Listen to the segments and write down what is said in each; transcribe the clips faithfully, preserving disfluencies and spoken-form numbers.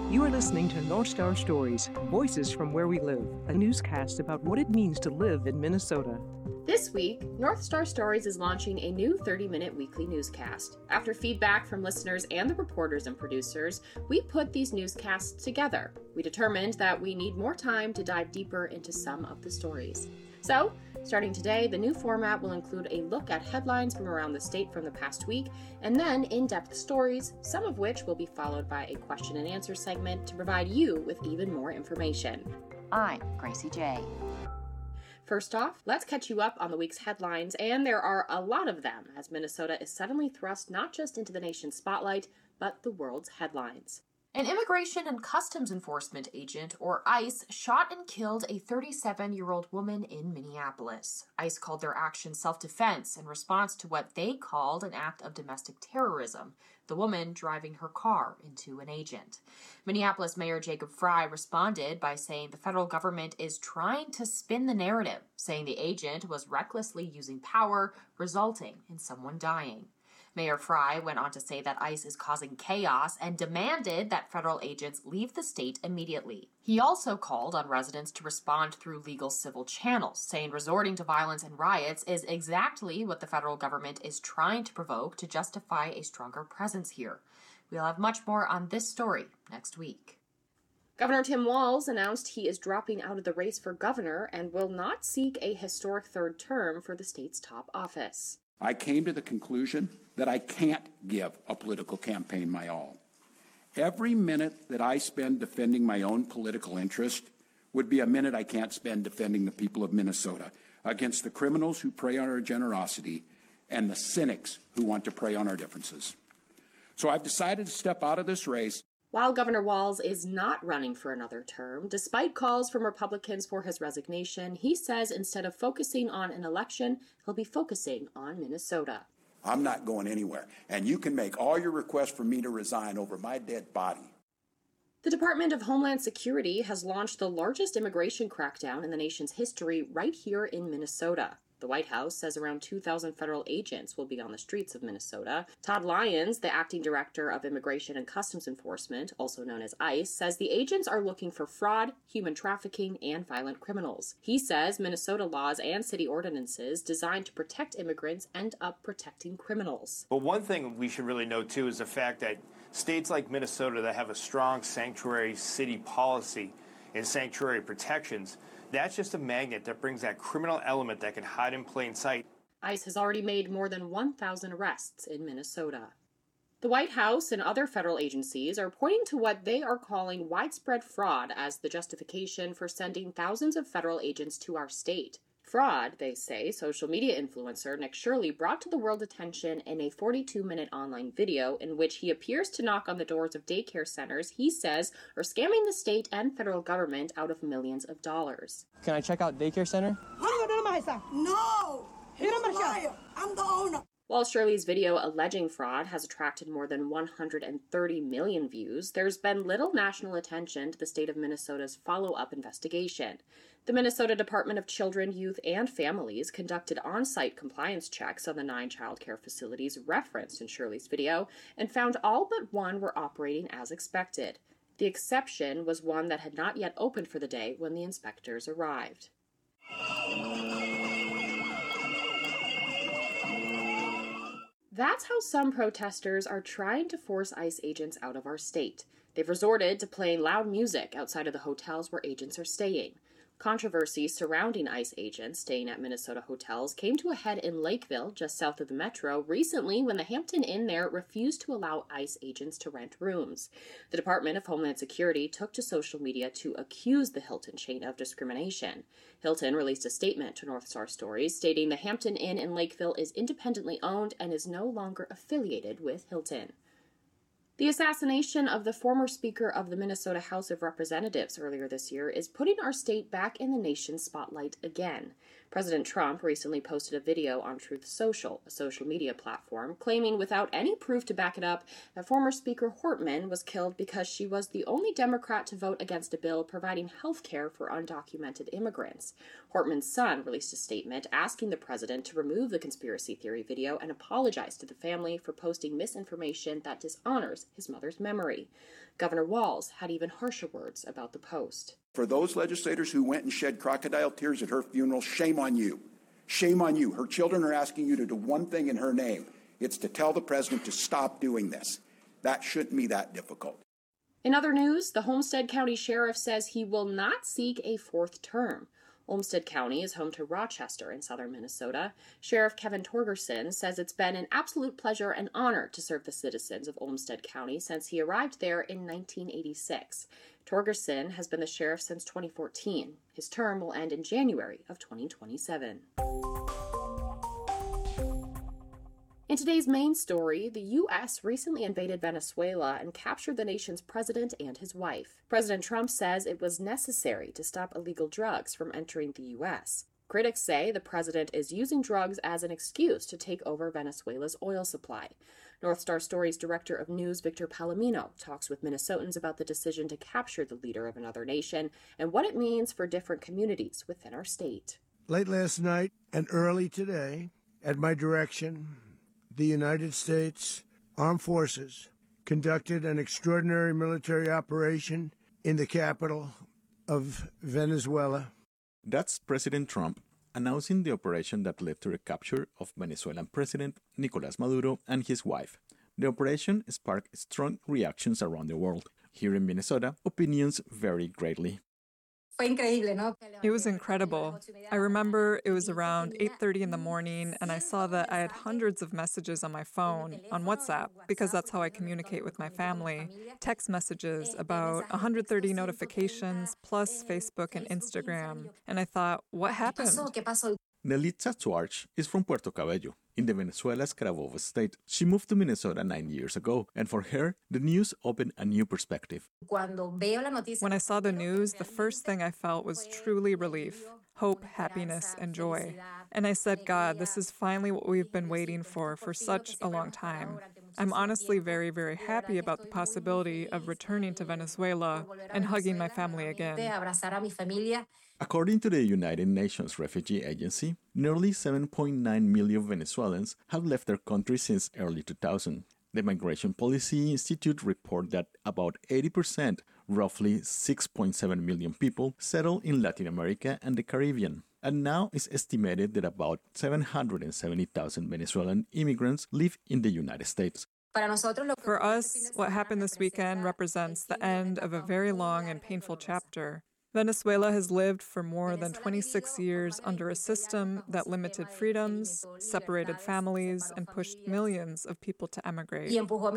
You are listening to North Star Stories, Voices from Where We Live, a newscast about what it means to live in Minnesota. This week, North Star Stories is launching a new thirty-minute weekly newscast. After feedback from listeners and the reporters and producers, we put these newscasts together. We determined that we need more time to dive deeper into some of the stories. So, starting today, the new format will include a look at headlines from around the state from the past week, and then in-depth stories, some of which will be followed by a question and answer segment to provide you with even more information. I'm Gracie J. First off, let's catch you up on the week's headlines, and there are a lot of them, as Minnesota is suddenly thrust not just into the nation's spotlight, but the world's headlines. An Immigration and Customs Enforcement agent, or ICE, shot and killed a thirty-seven-year-old woman in Minneapolis. ICE called their action self-defense in response to what they called an act of domestic terrorism, the woman driving her car into an agent. Minneapolis Mayor Jacob Frey responded by saying the federal government is trying to spin the narrative, saying the agent was recklessly using power, resulting in someone dying. Mayor Frey went on to say that ICE is causing chaos and demanded that federal agents leave the state immediately. He also called on residents to respond through legal civil channels, saying resorting to violence and riots is exactly what the federal government is trying to provoke to justify a stronger presence here. We'll have much more on this story next week. Governor Tim Walz announced he is dropping out of the race for governor and will not seek a historic third term for the state's top office. I came to the conclusion that I can't give a political campaign my all. Every minute that I spend defending my own political interest would be a minute I can't spend defending the people of Minnesota against the criminals who prey on our generosity and the cynics who want to prey on our differences. So I've decided to step out of this race. While Governor Walz is not running for another term, despite calls from Republicans for his resignation, he says instead of focusing on an election, he'll be focusing on Minnesota. I'm not going anywhere, and you can make all your requests for me to resign over my dead body. The Department of Homeland Security has launched the largest immigration crackdown in the nation's history right here in Minnesota. The White House says around two thousand federal agents will be on the streets of Minnesota. Todd Lyons, the acting director of Immigration and Customs Enforcement, also known as ICE, says the agents are looking for fraud, human trafficking, and violent criminals. He says Minnesota laws and city ordinances designed to protect immigrants end up protecting criminals. But one thing we should really note, too, is the fact that states like Minnesota that have a strong sanctuary city policy and sanctuary protections, that's just a magnet that brings that criminal element that can hide in plain sight. ICE has already made more than one thousand arrests in Minnesota. The White House and other federal agencies are pointing to what they are calling widespread fraud as the justification for sending thousands of federal agents to our state. Fraud, they say, social media influencer Nick Shirley brought to the world attention in a forty-two minute online video in which he appears to knock on the doors of daycare centers he says are scamming the state and federal government out of millions of dollars. Can I check out daycare center? No! I'm the owner. While Shirley's video alleging fraud has attracted more than one hundred thirty million views, there's been little national attention to the state of Minnesota's follow-up investigation. The Minnesota Department of Children, Youth, and Families conducted on-site compliance checks on the nine child care facilities referenced in Shirley's video and found all but one were operating as expected. The exception was one that had not yet opened for the day when the inspectors arrived. That's how some protesters are trying to force ICE agents out of our state. They've resorted to playing loud music outside of the hotels where agents are staying. Controversy surrounding ICE agents staying at Minnesota hotels came to a head in Lakeville, just south of the metro, recently when the Hampton Inn there refused to allow ICE agents to rent rooms. The Department of Homeland Security took to social media to accuse the Hilton chain of discrimination. Hilton released a statement to North Star Stories stating the Hampton Inn in Lakeville is independently owned and is no longer affiliated with Hilton. The assassination of the former Speaker of the Minnesota House of Representatives earlier this year is putting our state back in the nation's spotlight again. President Trump recently posted a video on Truth Social, a social media platform, claiming without any proof to back it up that former Speaker Hortman was killed because she was the only Democrat to vote against a bill providing health care for undocumented immigrants. Hortman's son released a statement asking the president to remove the conspiracy theory video and apologize to the family for posting misinformation that dishonors his mother's memory. Governor Walz had even harsher words about the post. For those legislators who went and shed crocodile tears at her funeral, shame on you. Shame on you. Her children are asking you to do one thing in her name. It's to tell the president to stop doing this. That shouldn't be that difficult. In other news, the Olmsted County Sheriff says he will not seek a fourth term. Olmsted County is home to Rochester in southern Minnesota. Sheriff Kevin Torgerson says it's been an absolute pleasure and honor to serve the citizens of Olmsted County since he arrived there in nineteen eighty-six. Torgerson has been the sheriff since twenty fourteen. His term will end in January of twenty twenty-seven. In today's main story, the U S recently invaded Venezuela and captured the nation's president and his wife. President Trump says it was necessary to stop illegal drugs from entering the U S. Critics say the president is using drugs as an excuse to take over Venezuela's oil supply. North Star Stories Director of News Victor Palomino talks with Minnesotans about the decision to capture the leader of another nation and what it means for different communities within our state. Late last night and early today, at my direction, the United States Armed Forces conducted an extraordinary military operation in the capital of Venezuela. That's President Trump announcing the operation that led to the capture of Venezuelan President Nicolás Maduro and his wife. The operation sparked strong reactions around the world. Here in Minnesota, opinions vary greatly. It was incredible. I remember it was around eight thirty in the morning, and I saw that I had hundreds of messages on my phone, on WhatsApp, because that's how I communicate with my family. Text messages, about one hundred thirty notifications, plus Facebook and Instagram. And I thought, what happened? Nelitza Schwartz is from Puerto Cabello, in the Venezuela's Carabobo state. She moved to Minnesota nine years ago, and for her, the news opened a new perspective. When I saw the news, the first thing I felt was truly relief, hope, happiness, and joy. And I said, God, this is finally what we've been waiting for for such a long time. I'm honestly very, very happy about the possibility of returning to Venezuela and hugging my family again. According to the United Nations Refugee Agency, nearly seven point nine million Venezuelans have left their country since early two thousand. The Migration Policy Institute reports that about eighty percent, roughly six point seven million people, settle in Latin America and the Caribbean. And now it's estimated that about seven hundred seventy thousand Venezuelan immigrants live in the United States. For us, what happened this weekend represents the end of a very long and painful chapter. Venezuela has lived for more than twenty-six years under a system that limited freedoms, separated families, and pushed millions of people to emigrate.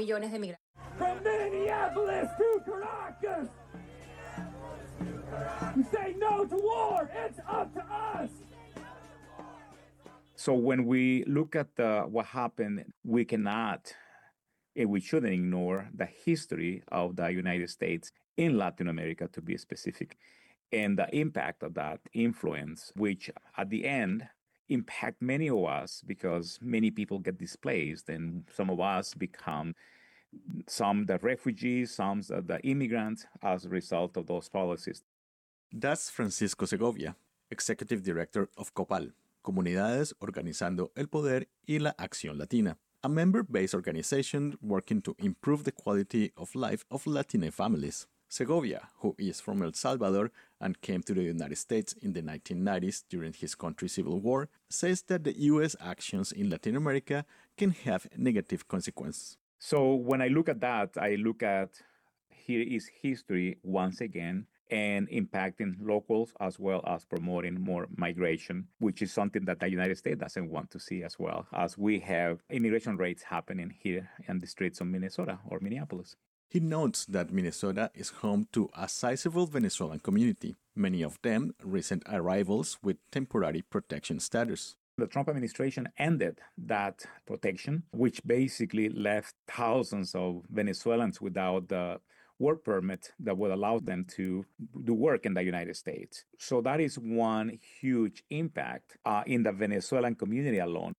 From Minneapolis to Caracas, we say no to war. It's up to us. So when we look at uh, what happened, we cannot, and we shouldn't ignore the history of the United States in Latin America, to be specific, and the impact of that influence, which at the end impact many of us because many people get displaced and some of us become some the refugees, some the immigrants as a result of those policies. That's Francisco Segovia, Executive Director of COPAL, Comunidades Organizando el Poder y la Acción Latina, a member-based organization working to improve the quality of life of Latina families. Segovia, who is from El Salvador and came to the United States in the nineteen nineties during his country's civil war, says that the U S actions in Latin America can have negative consequences. So when I look at that, I look at here is history once again and impacting locals as well as promoting more migration, which is something that the United States doesn't want to see as well, as we have immigration rates happening here in the streets of Minnesota or Minneapolis. He notes that Minnesota is home to a sizable Venezuelan community, many of them recent arrivals with temporary protection status. The Trump administration ended that protection, which basically left thousands of Venezuelans without the work permit that would allow them to do work in the United States. So that is one huge impact uh, in the Venezuelan community alone.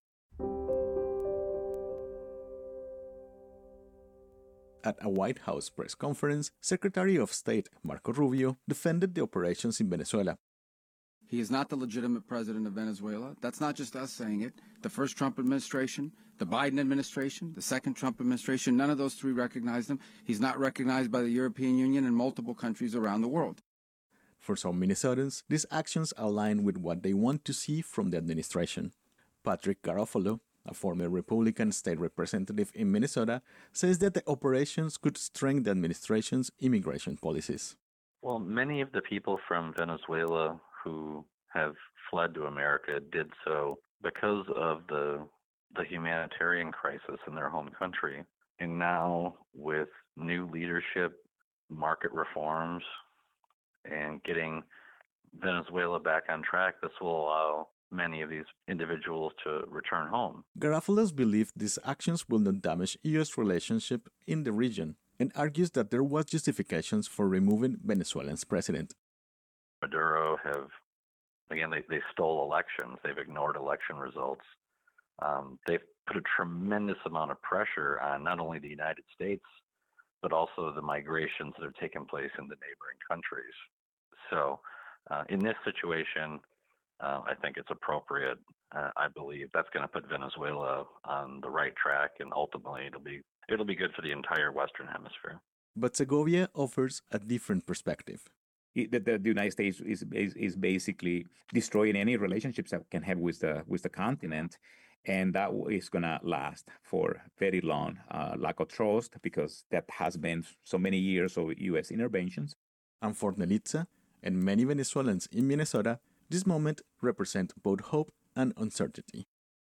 At a White House press conference, Secretary of State Marco Rubio defended the operations in Venezuela. He is not the legitimate president of Venezuela. That's not just us saying it. The first Trump administration, the Biden administration, the second Trump administration, none of those three recognized him. He's not recognized by the European Union and multiple countries around the world. For some Minnesotans, these actions align with what they want to see from the administration. Patrick Garofalo, a former Republican state representative in Minnesota, says that the operations could strengthen the administration's immigration policies. Well, many of the people from Venezuela who have fled to America did so because of the the humanitarian crisis in their home country. And now with new leadership, market reforms, and getting Venezuela back on track, this will allow many of these individuals to return home. Garofalo's believes these actions will not damage U S relationship in the region and argues that there was justifications for removing Venezuela's president. Maduro have, again, they, they stole elections. They've ignored election results. Um, they've put a tremendous amount of pressure on not only the United States, but also the migrations that have taken place in the neighboring countries. So uh, in this situation, uh, I think it's appropriate. Uh, I believe that's going to put Venezuela on the right track, and ultimately it'll be it'll be good for the entire Western Hemisphere. But Segovia offers a different perspective. The, the, the United States is, is is basically destroying any relationships that can have with the with the continent, and that is gonna last for very long. Uh, lack of trust, because that has been so many years of U S interventions. And for Nelitza and many Venezuelans in Minnesota, this moment represents both hope and uncertainty.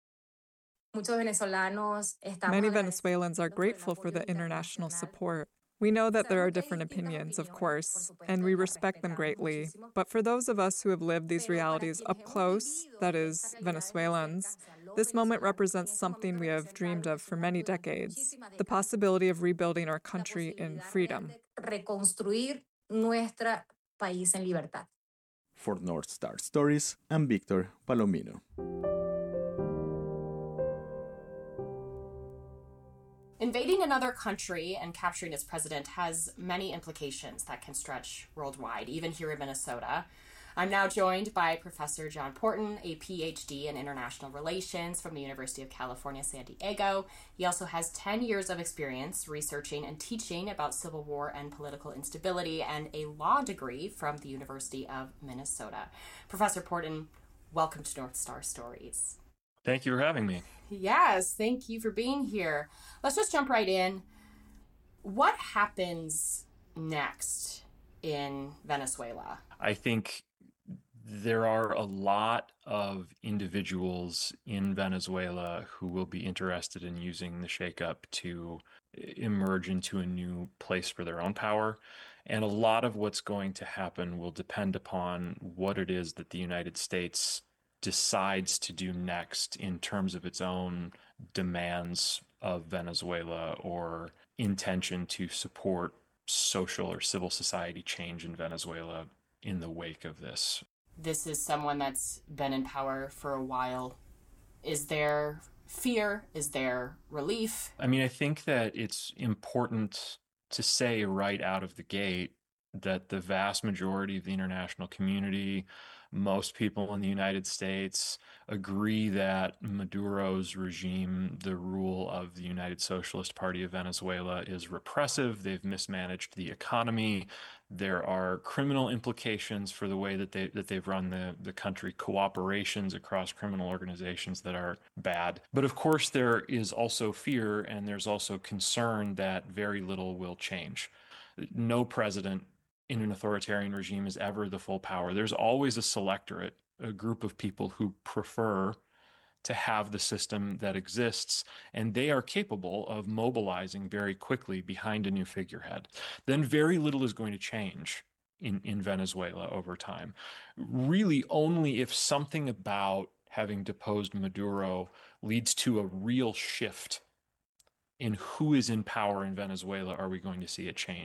Many Venezuelans are grateful for the international support. We know that there are different opinions, of course, and we respect them greatly. But for those of us who have lived these realities up close, that is, Venezuelans, this moment represents something we have dreamed of for many decades, the possibility of rebuilding our country in freedom. For North Star Stories, I'm Victor Palomino. Invading another country and capturing its president has many implications that can stretch worldwide, even here in Minnesota. I'm now joined by Professor John Porton, a P H D in International Relations from the University of California, San Diego. He also has ten years of experience researching and teaching about civil war and political instability, and a law degree from the University of Minnesota. Professor Porton, welcome to North Star Stories. Thank you for having me. Yes, thank you for being here. Let's just jump right in. What happens next in Venezuela? I think there are a lot of individuals in Venezuela who will be interested in using the shakeup to emerge into a new place for their own power. And a lot of what's going to happen will depend upon what it is that the United States decides to do next in terms of its own demands of Venezuela or intention to support social or civil society change in Venezuela in the wake of this. This is someone that's been in power for a while. Is there fear? Is there relief? I mean, I think that it's important to say right out of the gate that the vast majority of the international community, most people in the United States, agree that Maduro's regime, the rule of the United Socialist Party of Venezuela, is repressive. They've mismanaged the economy. There are criminal implications for the way that they that they've run the, the country, cooperations across criminal organizations that are bad. But of course, there is also fear, and there's also concern that very little will change. No president in an authoritarian regime is ever the full power. There's always a selectorate, a group of people who prefer to have the system that exists, and they are capable of mobilizing very quickly behind a new figurehead. Then very little is going to change in, in Venezuela over time. Really only if something about having deposed Maduro leads to a real shift in who is in power in Venezuela are we going to see a change.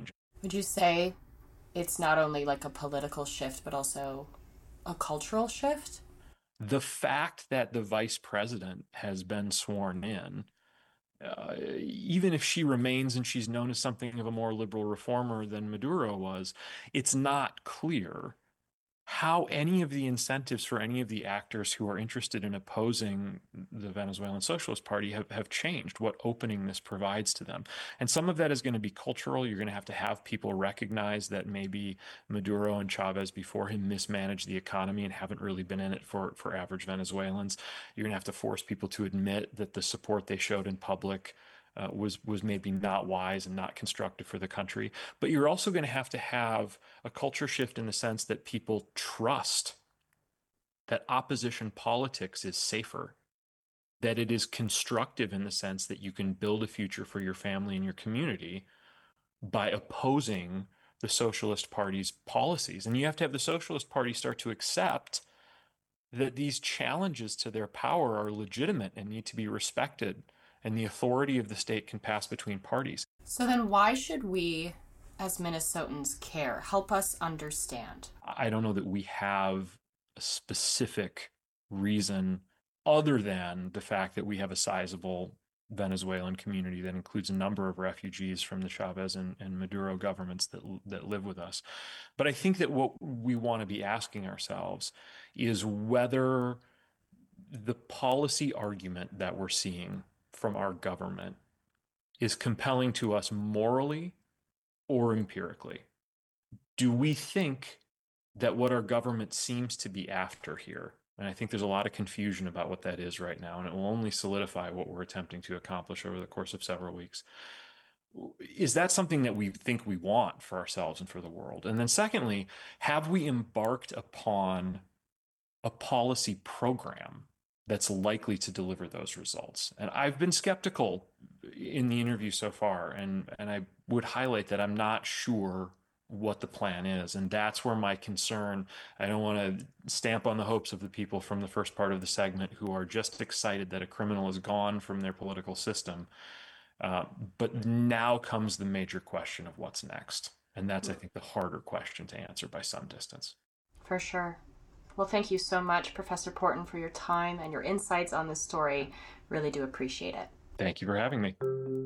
Would you say it's not only like a political shift, but also a cultural shift? The fact that the vice president has been sworn in, uh, even if she remains and she's known as something of a more liberal reformer than Maduro was, it's not clear how any of the incentives for any of the actors who are interested in opposing the Venezuelan Socialist Party have, have changed, what opening this provides to them. And some of that is going to be cultural. You're going to have to have people recognize that maybe Maduro and Chavez before him mismanaged the economy and haven't really been in it for, for average Venezuelans. You're going to have to force people to admit that the support they showed in public Uh, was was maybe not wise and not constructive for the country. But you're also going to have to have a culture shift in the sense that people trust that opposition politics is safer, that it is constructive in the sense that you can build a future for your family and your community by opposing the Socialist Party's policies. And you have to have the Socialist Party start to accept that these challenges to their power are legitimate and need to be respected, and the authority of the state can pass between parties. So then why should we, as Minnesotans, care? Help us understand. I don't know that we have a specific reason other than the fact that we have a sizable Venezuelan community that includes a number of refugees from the Chavez and, and Maduro governments that, that live with us. But I think that what we want to be asking ourselves is whether the policy argument that we're seeing from our government is compelling to us morally or empirically. Do we think that what our government seems to be after here, and I think there's a lot of confusion about what that is right now, and it will only solidify what we're attempting to accomplish over the course of several weeks, is that something that we think we want for ourselves and for the world? And then secondly, have we embarked upon a policy program that's likely to deliver those results? And I've been skeptical in the interview so far, and, and I would highlight that I'm not sure what the plan is. And that's where my concern, I don't want to stamp on the hopes of the people from the first part of the segment who are just excited that a criminal is gone from their political system. Uh, but now comes the major question of what's next. And that's, I think, the harder question to answer by some distance. For sure. Well, thank you so much, Professor Porton, for your time and your insights on this story. Really do appreciate it. Thank you for having me.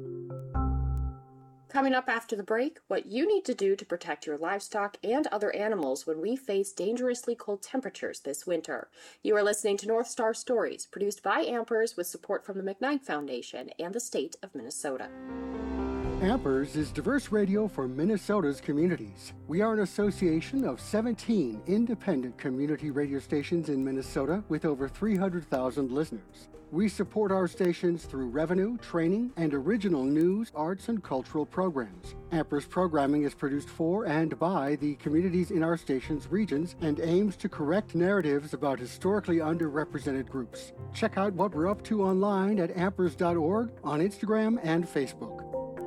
Coming up after the break, what you need to do to protect your livestock and other animals when we face dangerously cold temperatures this winter. You are listening to North Star Stories, produced by Ampers with support from the McKnight Foundation and the state of Minnesota. Ampers is diverse radio for Minnesota's communities. We are an association of seventeen independent community radio stations in Minnesota with over three hundred thousand listeners. We support our stations through revenue, training, and original news, arts, and cultural programs. Ampers programming is produced for and by the communities in our station's regions and aims to correct narratives about historically underrepresented groups. Check out what we're up to online at ampers dot org, on Instagram and Facebook.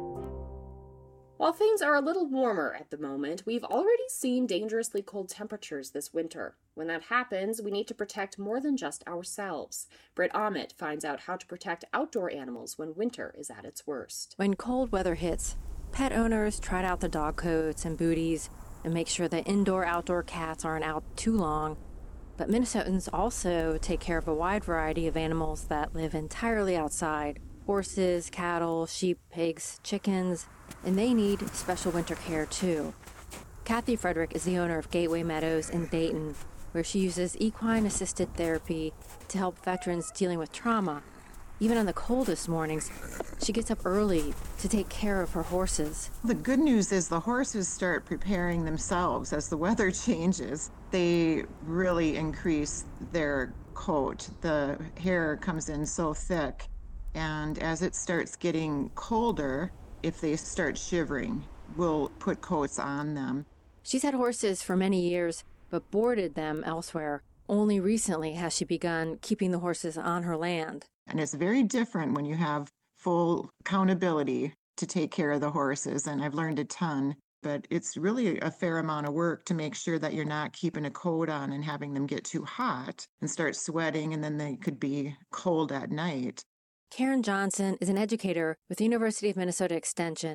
While things are a little warmer at the moment, we've already seen dangerously cold temperatures this winter. When that happens, we need to protect more than just ourselves. Britt Ahmet finds out how to protect outdoor animals when winter is at its worst. When cold weather hits, pet owners trot out the dog coats and booties and make sure that indoor-outdoor cats aren't out too long. But Minnesotans also take care of a wide variety of animals that live entirely outside. Horses, cattle, sheep, pigs, chickens, and they need special winter care too. Kathy Frederick is the owner of Gateway Meadows in Dayton, where she uses equine-assisted therapy to help veterans dealing with trauma. Even on the coldest mornings, she gets up early to take care of her horses. The good news is the horses start preparing themselves as the weather changes. They really increase their coat. The hair comes in so thick, and as it starts getting colder, if they start shivering, we'll put coats on them. She's had horses for many years, but boarded them elsewhere. Only recently has she begun keeping the horses on her land. And it's very different when you have full accountability to take care of the horses, and I've learned a ton. But it's really a fair amount of work to make sure that you're not keeping a coat on and having them get too hot and start sweating, and then they could be cold at night. Karen Johnson is an educator with the University of Minnesota Extension.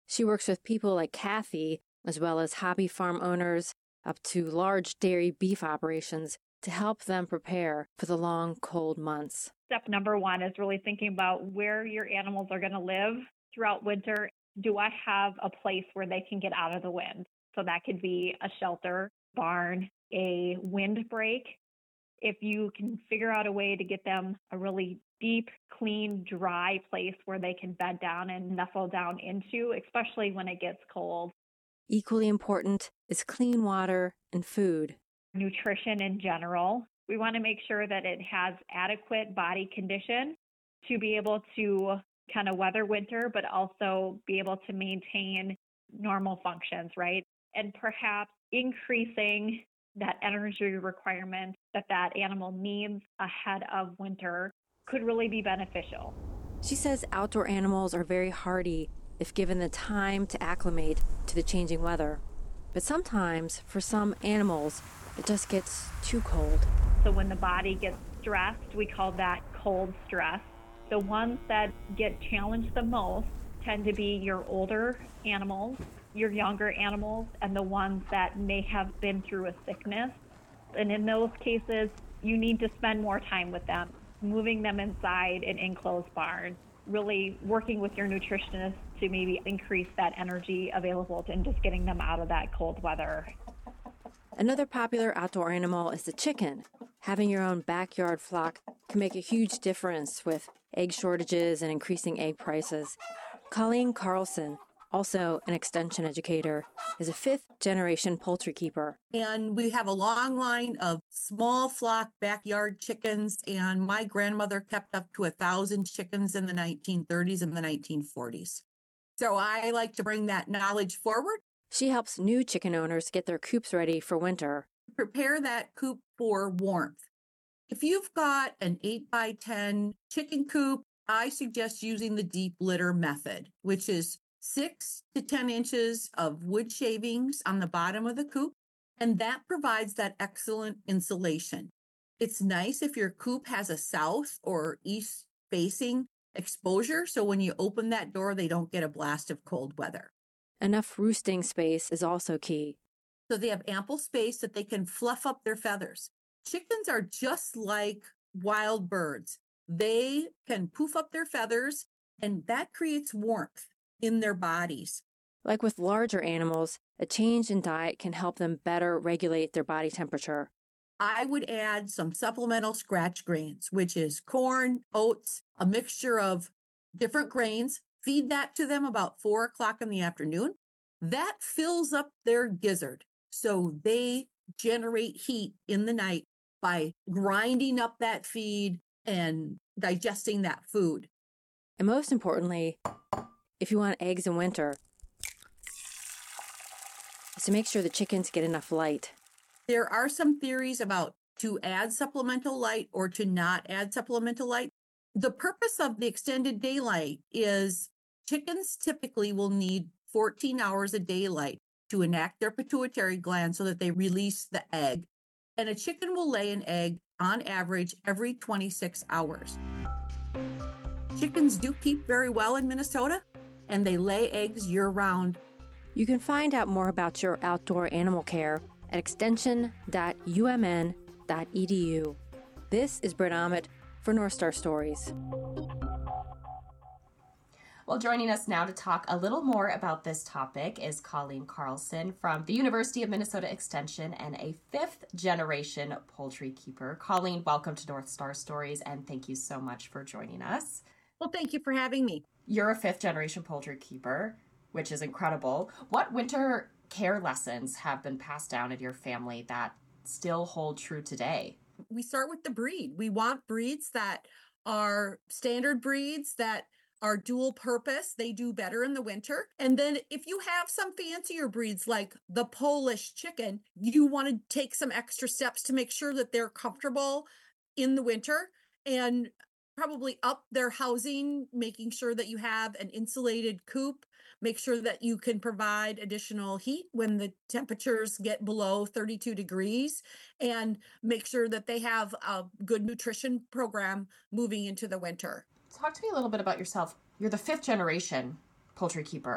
She works with people like Kathy, as well as hobby farm owners, up to large dairy beef operations, to help them prepare for the long, cold months. Step number one is really thinking about where your animals are going to live throughout winter. Do I have a place where they can get out of the wind? So that could be a shelter, barn, a windbreak. If you can figure out a way to get them a really deep, clean, dry place where they can bed down and nestle down into, especially when it gets cold. Equally important is clean water and food. Nutrition in general. We want to make sure that it has adequate body condition to be able to kind of weather winter, but also be able to maintain normal functions, right? And perhaps increasing that energy requirement that that animal needs ahead of winter could really be beneficial. She says outdoor animals are very hardy if given the time to acclimate to the changing weather. But sometimes, for some animals, it just gets too cold. So when the body gets stressed, we call that cold stress. The ones that get challenged the most tend to be your older animals, your younger animals, and the ones that may have been through a sickness. And in those cases, you need to spend more time with them, moving them inside an enclosed barn, really working with your nutritionist to maybe increase that energy available and just getting them out of that cold weather. Another popular outdoor animal is the chicken. Having your own backyard flock can make a huge difference with egg shortages and increasing egg prices. Colleen Carlson, also an extension educator, is a fifth-generation poultry keeper. And we have a long line of small flock backyard chickens, and my grandmother kept up to a thousand chickens in the nineteen thirties and the nineteen forties. So I like to bring that knowledge forward. She helps new chicken owners get their coops ready for winter. Prepare that coop for warmth. If you've got an eight by ten chicken coop, I suggest using the deep litter method, which is six to ten inches of wood shavings on the bottom of the coop, and that provides that excellent insulation. It's nice if your coop has a south or east facing exposure, so when you open that door, they don't get a blast of cold weather. Enough roosting space is also key. So they have ample space that they can fluff up their feathers. Chickens are just like wild birds. They can poof up their feathers, and that creates warmth in their bodies. Like with larger animals, a change in diet can help them better regulate their body temperature. I would add some supplemental scratch grains, which is corn, oats, a mixture of different grains. Feed that to them about four o'clock in the afternoon. That fills up their gizzard, so they generate heat in the night by grinding up that feed and digesting that food. And most importantly, if you want eggs in winter, is to make sure the chickens get enough light. There are some theories about to add supplemental light or to not add supplemental light. The purpose of the extended daylight is chickens typically will need fourteen hours of daylight to enact their pituitary gland so that they release the egg. And a chicken will lay an egg on average every twenty-six hours. Chickens do keep very well in Minnesota, and they lay eggs year-round. You can find out more about your outdoor animal care at extension dot u m n dot e d u. This is Britt Ahmet for North Star Stories. Well, joining us now to talk a little more about this topic is Colleen Carlson from the University of Minnesota Extension and a fifth-generation poultry keeper. Colleen, welcome to North Star Stories, and thank you so much for joining us. Well, thank you for having me. You're a fifth-generation poultry keeper, which is incredible. What winter care lessons have been passed down in your family that still hold true today? We start with the breed. We want breeds that are standard breeds that are dual purpose. They do better in the winter. And then if you have some fancier breeds like the Polish chicken, you want to take some extra steps to make sure that they're comfortable in the winter and probably up their housing, making sure that you have an insulated coop, make sure that you can provide additional heat when the temperatures get below thirty-two degrees, and make sure that they have a good nutrition program moving into the winter. Talk to me a little bit about yourself. You're the fifth generation poultry keeper.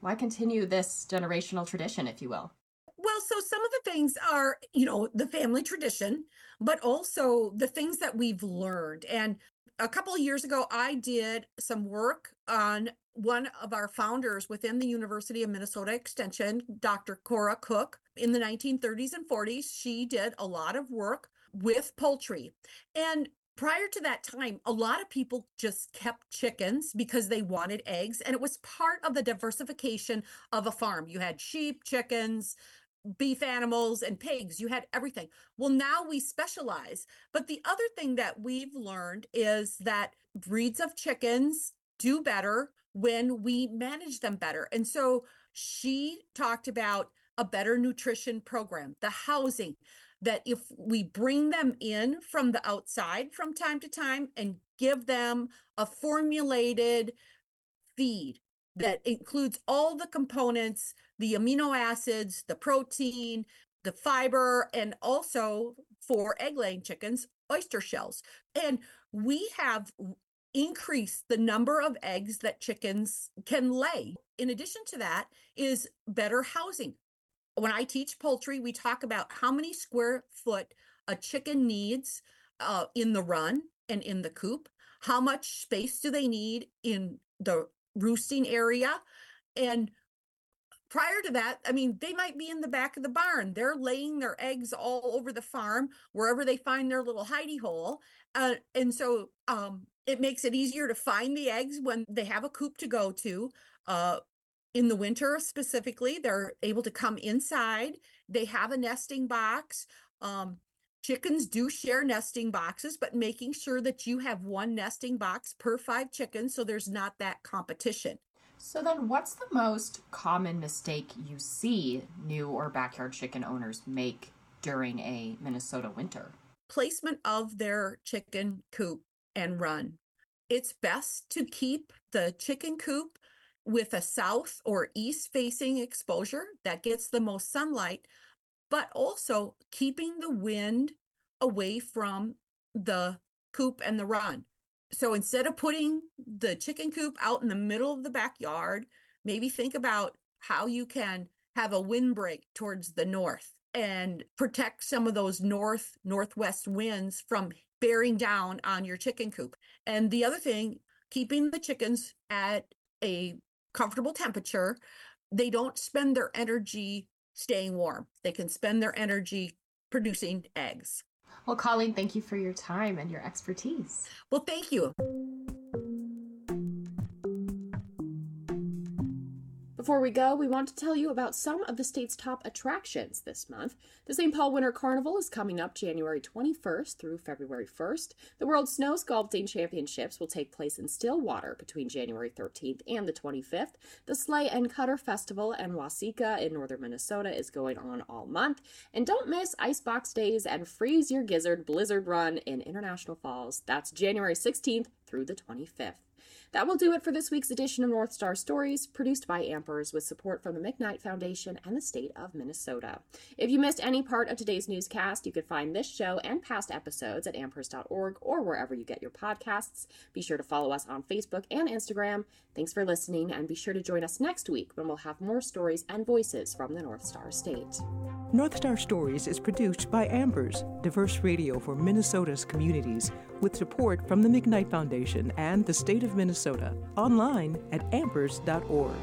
Why continue this generational tradition, if you will? Well, so some of the things are, you know, the family tradition, but also the things that we've learned. And a couple of years ago, I did some work on one of our founders within the University of Minnesota Extension, Doctor Cora Cook. In the nineteen thirties and forties, she did a lot of work with poultry. And prior to that time, a lot of people just kept chickens because they wanted eggs. And it was part of the diversification of a farm. You had sheep, chickens, beef animals, and pigs. You had everything. Well, now we specialize. But the other thing that we've learned is that breeds of chickens do better when we manage them better. And so she talked about a better nutrition program, the housing, that if we bring them in from the outside from time to time and give them a formulated feed that includes all the components, the amino acids, the protein, the fiber, and also for egg-laying chickens, oyster shells. And we have increased the number of eggs that chickens can lay. In addition to that is better housing. When I teach poultry, we talk about how many square foot a chicken needs uh, in the run and in the coop. How much space do they need in the roosting area? And prior to that, I mean, they might be in the back of the barn. They're laying their eggs all over the farm, wherever they find their little hidey hole. Uh, and so um, it makes it easier to find the eggs when they have a coop to go to. Uh, in the winter specifically, they're able to come inside. They have a nesting box. Um, chickens do share nesting boxes, but making sure that you have one nesting box per five chickens so there's not that competition. So then what's the most common mistake you see new or backyard chicken owners make during a Minnesota winter? Placement of their chicken coop and run. It's best to keep the chicken coop with a south or east facing exposure that gets the most sunlight, but also keeping the wind away from the coop and the run. So instead of putting the chicken coop out in the middle of the backyard, maybe think about how you can have a windbreak towards the north and protect some of those north, northwest winds from bearing down on your chicken coop. And the other thing, keeping the chickens at a comfortable temperature. They don't spend their energy staying warm. They can spend their energy producing eggs. Well, Colleen, thank you for your time and your expertise. Well, thank you. Before we go, we want to tell you about some of the state's top attractions this month. The Saint Paul Winter Carnival is coming up January twenty-first through February first. The World Snow Sculpting Championships will take place in Stillwater between January thirteenth and the twenty-fifth. The Sleigh and Cutter Festival in Waseca in northern Minnesota is going on all month. And don't miss Icebox Days and Freeze Your Gizzard Blizzard Run in International Falls. That's January sixteenth through the twenty-fifth. That will do it for this week's edition of North Star Stories, produced by Ampers with support from the McKnight Foundation and the state of Minnesota. If you missed any part of today's newscast, you can find this show and past episodes at ampers dot org or wherever you get your podcasts. Be sure to follow us on Facebook and Instagram. Thanks for listening, and be sure to join us next week when we'll have more stories and voices from the North Star State. North Star Stories is produced by Ampers, diverse radio for Minnesota's communities, with support from the McKnight Foundation and the state of Minnesota. Online at ampers dot org.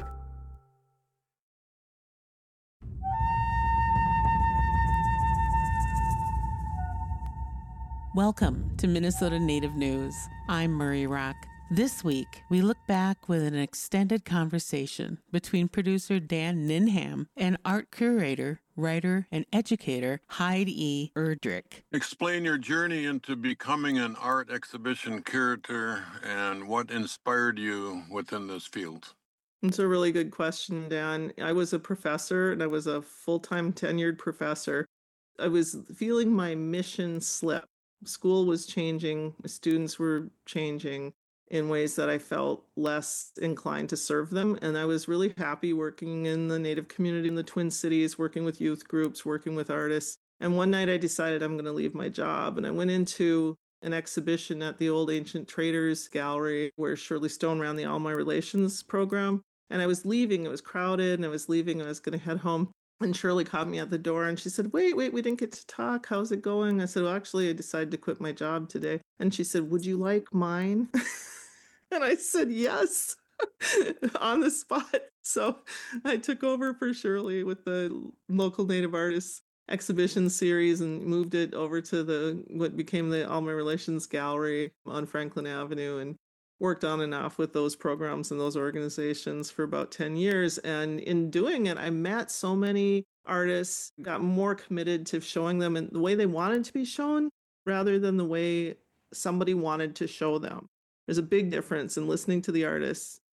Welcome to Minnesota Native News. I'm Murray Rock. This week, we look back with an extended conversation between producer Dan Ninham and art curator, writer, and educator Hyde E. Erdrich. Explain your journey into becoming an art exhibition curator and what inspired you within this field. It's a really good question, Dan. I was a professor, and I was a full-time tenured professor. I was feeling my mission slip. School was changing, students were changing in ways that I felt less inclined to serve them. And I was really happy working in the Native community in the Twin Cities, working with youth groups, working with artists. And one night I decided I'm going to leave my job. And I went into an exhibition at the Old Ancient Traders Gallery where Shirley Stone ran the All My Relations program. And I was leaving, it was crowded, and I was leaving, and I was going to head home. And Shirley caught me at the door and she said, wait, wait, we didn't get to talk. How's it going? I said, well, actually, I decided to quit my job today. And she said, would you like mine? And I said, yes, on the spot. So I took over for Shirley with the local Native artists exhibition series and moved it over to the what became the All My Relations Gallery on Franklin Avenue, and worked on and off with those programs and those organizations for about ten years. And in doing it, I met so many artists, got more committed to showing them in the way they wanted to be shown rather than the way somebody wanted to show them. There's a big difference in listening to the artists